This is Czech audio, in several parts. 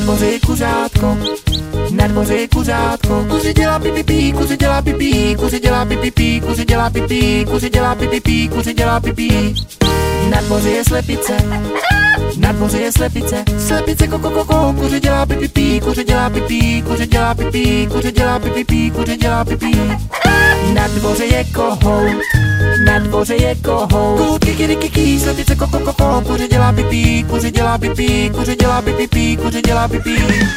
dvoře je kuřátko, na dvoře je kuřátko. Kuře dělá pipí, kuře dělá pipí, kuře dělá pipí, kuře dělá pipí, kuře dělá pipí, kuře dělá pipí. Na dvoře je slepice, na dvoře je slepice, slepice koko, kuře dělá pipí, kuře dělá pipí, kuře dělá pipí, kuře dělá pipí, kuře dělá pipí. Na dvoře je kohout, na dvoře je kohout. Kohout kikirikiki, slepice koko, kuře dělá pipí, kuře dělá pipí, kuře dělá pipí, kuře dělá pipí.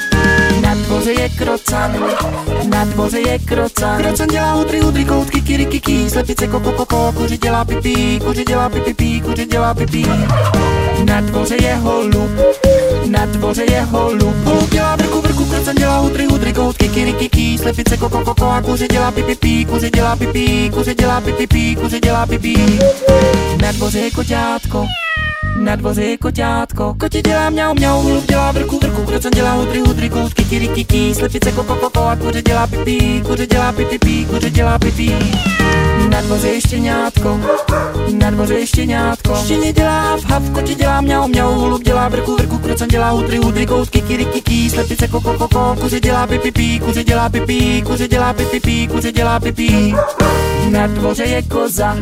Na dvoře je krocan, na dvoře je krocan. Krocan dělá hudry, kohout kikirikiki, slepice koko, kuře dělá pipí, kuře dělá pipí, kuře dělá pipí. Na dvoře je holub, na dvoře je holub. Holub dělá vrku, krocan dělá hudry, kohout kikirikiki, slepice koko, a kuře dělá pipí, kuře dělá pipí, kuře dělá pipí, kuře dělá pipí. Na dvoře je koťátko, na dvoře je koťátko. Kotě dělá mňau, holub dělá vrku, krocan dělá hudry, kohout kikirikiki, slepice koko, a kuře dělá pipí, kuře dělá pipí, kuře dělá pipí. Na dvoře je štěňátko, na dvoře je štěňátko. Štěně dělá hav, kotě dělá mňau, holub dělá vrku, krocan dělá hudry, kohout kikirikiki, slepice koko, kuře dělá pipí, kuře dělá pipí, kuře dělá pipí, kuře dělá pipí. Na dvoře je koza,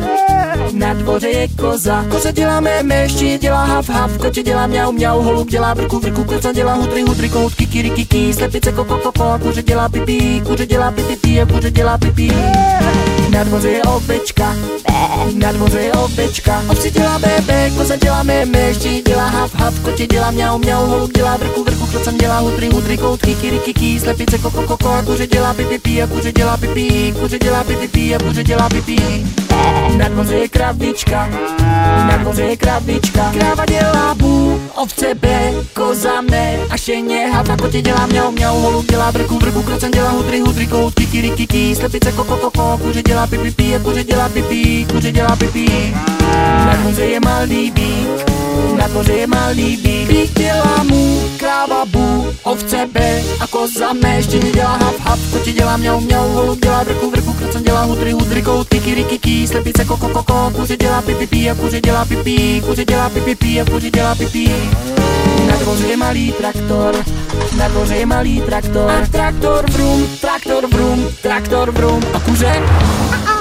na dvoře je koza. Koza dělá mé, štěně dělá hav, kotě dělá mňau, holub dělá vrku, krocan dělá hudry, kohout kikirikiki, slepice koko, kuře dělá pipí, kuře dělá pipí, kuře dělá pipí. Na dvoře je ovečka, na dvoře je ovečka. Ovce dělá bébé, koza dělá mé, štěně dělá hav, kotě dělá mňau, holub dělá vrku, krocan dělá hudry, kohout kikirikiki, slepice koko, a kuře dělá pipí, kuře dělá pipí, kuře dělá pipí, kuře dělá pipí. Na dvoře je krabička, na dvoře je krabička. Kráva dělá bů, ovce bé, koza mé a štěně hav, a kotě dělá mňau, holub dělá vrku, krocan dělá hudry, kohout kikirikiki, slepice koko, kuře dělá pipí, kuře dělá pipí, kuře dělá pipí. Na dvoře je malý bík, na dvoře je malý bík. Bík dělá mu, kráva bů, ovce bé a koza mé, štěně dělá hav, kotě dělá mňau, holub dělá vrku, krocan dělá hudry, kohout kikirikiki, slepice koko, kuře dělá pipí, kuře dělá pipí, kuře dělá pipí, kuře dělá pipí. Na dvoře je malý traktor, na dvoře je malý traktor. A traktor vrum, a kuře